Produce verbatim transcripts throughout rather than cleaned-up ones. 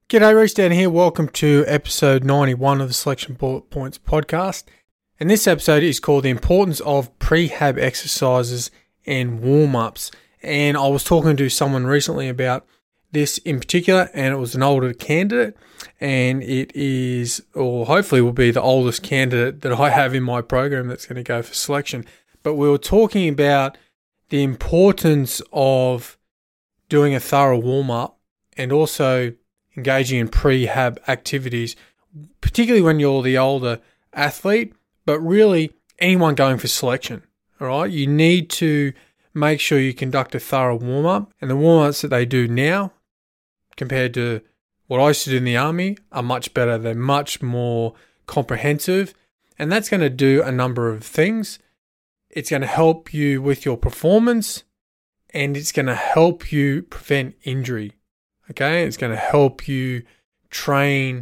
G'day, Reece Dan here. Welcome to episode ninety-one of the Selection Bullet Points podcast. And this episode is called The Importance of Prehab Exercises and Warm-Ups. And I was talking to someone recently about this in particular, and it was an older candidate. And it is, or hopefully will be, the oldest candidate that I have in my program that's going to go for selection. But we were talking about the importance of doing a thorough warm-up and also engaging in prehab activities, particularly when you're the older athlete, but really anyone going for selection. All right, you need to make sure you conduct a thorough warm-up, and the warm-ups that they do now compared to what I used to do in the army are much better. They're much more comprehensive, and that's going to do a number of things. It's going to help you with your performance, and it's going to help you prevent injury. Okay, it's going to help you train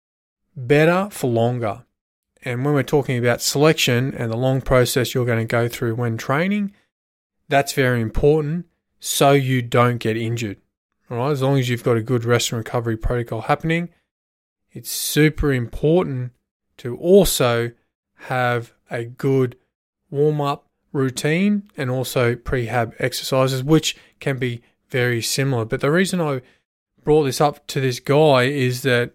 better for longer. And when we're talking about selection and the long process you're going to go through when training, that's very important so you don't get injured. All right, as long as you've got a good rest and recovery protocol happening, it's super important to also have a good warm-up routine and also prehab exercises, which can be very similar. But the reason I brought this up to this guy is that,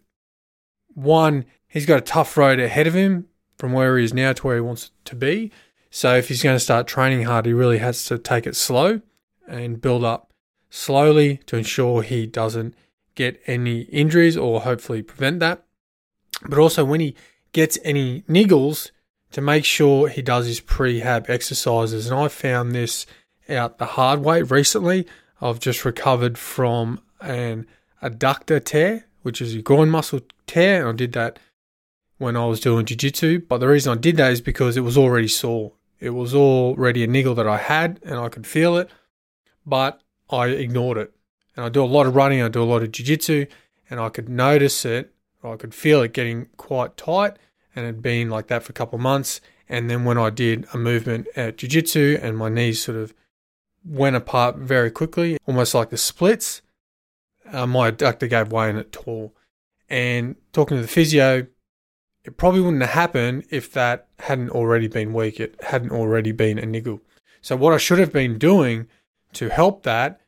one, he's got a tough road ahead of him from where he is now to where he wants to be. So if he's going to start training hard, he really has to take it slow and build up slowly to ensure he doesn't get any injuries or hopefully prevent that. But also when he gets any niggles, to make sure he does his prehab exercises. And I found this out the hard way recently. I've just recovered from an adductor tear, which is a groin muscle tear, and I did that when I was doing jiu-jitsu. But the reason I did that is because it was already sore. It was already a niggle that I had, and I could feel it, but I ignored it. And I do a lot of running, I do a lot of jiu-jitsu, and I could notice it, or I could feel it getting quite tight, and it had been like that for a couple of months. And then when I did a movement at jiu-jitsu and my knees sort of went apart very quickly, almost like the splits, Uh, my adductor gave way and it tore. And talking to the physio, it probably wouldn't have happened if that hadn't already been weak. It hadn't already been a niggle. So what I should have been doing to help that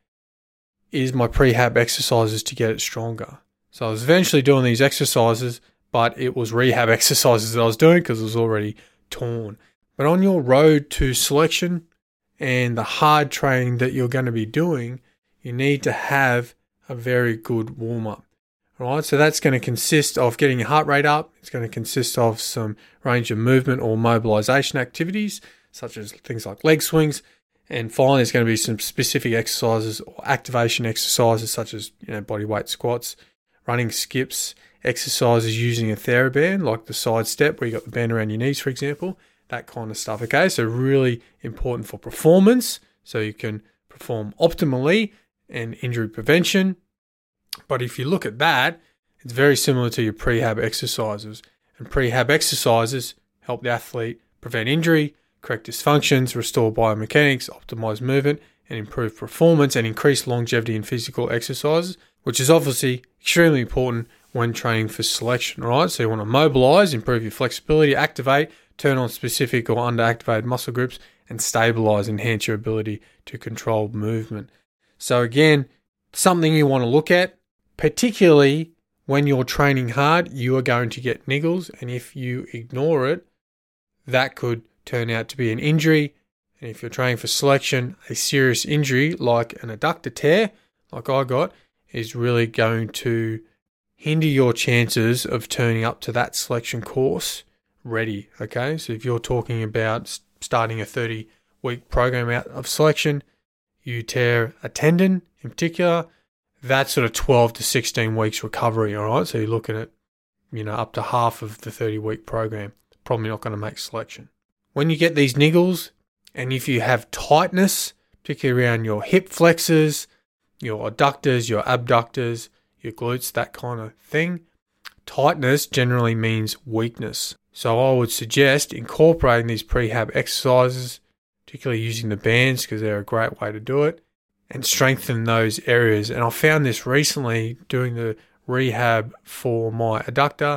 is my prehab exercises to get it stronger. So I was eventually doing these exercises, but it was rehab exercises that I was doing because it was already torn. But on your road to selection and the hard training that you're going to be doing, you need to have a very good warm-up. All right, so that's going to consist of getting your heart rate up. It's going to consist of some range of movement or mobilization activities, such as things like leg swings. And finally, there's going to be some specific exercises or activation exercises, such as, you know, body weight squats, running skips, exercises using a TheraBand, like the side step where you got the band around your knees, for example, that kind of stuff. Okay, so really important for performance, so you can perform optimally and injury prevention. But if you look at that, it's very similar to your prehab exercises. And prehab exercises help the athlete prevent injury, correct dysfunctions, restore biomechanics, optimize movement, and improve performance and increase longevity in physical exercises, which is obviously extremely important when training for selection. All right, so you want to mobilize, improve your flexibility, activate, turn on specific or underactivated muscle groups, and stabilize, enhance your ability to control movement. So again, something you want to look at, particularly when you're training hard, you are going to get niggles. And if you ignore it, that could turn out to be an injury. And if you're training for selection, a serious injury like an adductor tear, like I got, is really going to hinder your chances of turning up to that selection course ready. Okay, so if you're talking about starting a thirty-week program out of selection, you tear a tendon in particular, that's sort of twelve to sixteen weeks recovery, all right? So you're looking at, you know, up to half of the thirty-week program. Probably not going to make selection. When you get these niggles, and if you have tightness, particularly around your hip flexors, your adductors, your abductors, your glutes, that kind of thing, tightness generally means weakness. So I would suggest incorporating these prehab exercises, particularly using the bands because they're a great way to do it, and strengthen those areas. And I found this recently doing the rehab for my adductor.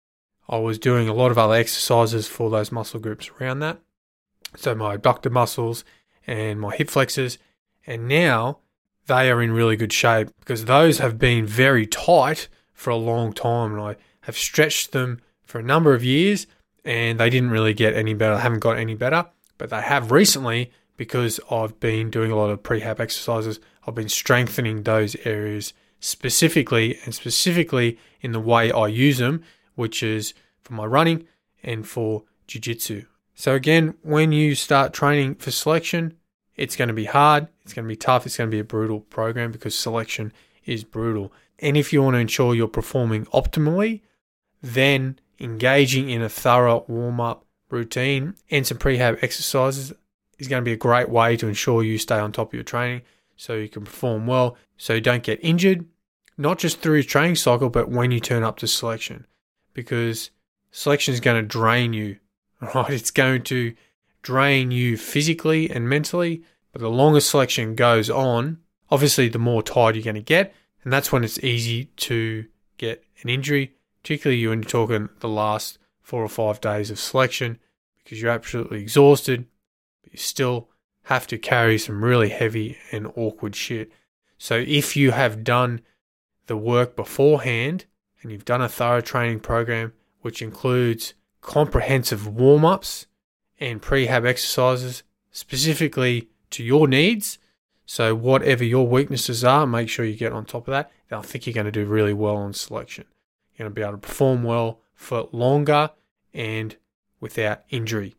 I was doing a lot of other exercises for those muscle groups around that. So my abductor muscles and my hip flexors. And now they are in really good shape because those have been very tight for a long time. And I have stretched them for a number of years and they didn't really get any better. They haven't got any better, but they have recently because I've been doing a lot of prehab exercises. I've been strengthening those areas specifically and specifically in the way I use them, which is for my running and for jiu-jitsu. So again, when you start training for selection, it's going to be hard, it's going to be tough, it's going to be a brutal program because selection is brutal. And if you want to ensure you're performing optimally, then engaging in a thorough warm-up routine and some prehab exercises is going to be a great way to ensure you stay on top of your training so you can perform well, so you don't get injured, not just through your training cycle, but when you turn up to selection. Because selection is going to drain you, right? It's going to drain you physically and mentally, but the longer selection goes on, obviously the more tired you're going to get, and that's when it's easy to get an injury, particularly when you're talking the last four or five days of selection, because you're absolutely exhausted, but you still have to carry some really heavy and awkward shit. So if you have done the work beforehand and you've done a thorough training program, which includes comprehensive warm-ups and prehab exercises specifically to your needs, so whatever your weaknesses are, make sure you get on top of that. And I think you're going to do really well on selection. You're going to be able to perform well for longer and without injury.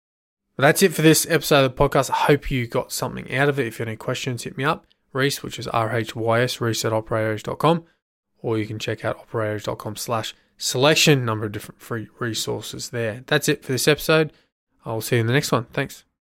But that's it for this episode of the podcast. I hope you got something out of it. If you have any questions, hit me up. Reese, which is R H Y S, Reese at operator dot com, or you can check out operator dot com slash selection, number of different free resources there. That's it for this episode. I'll see you in the next one. Thanks.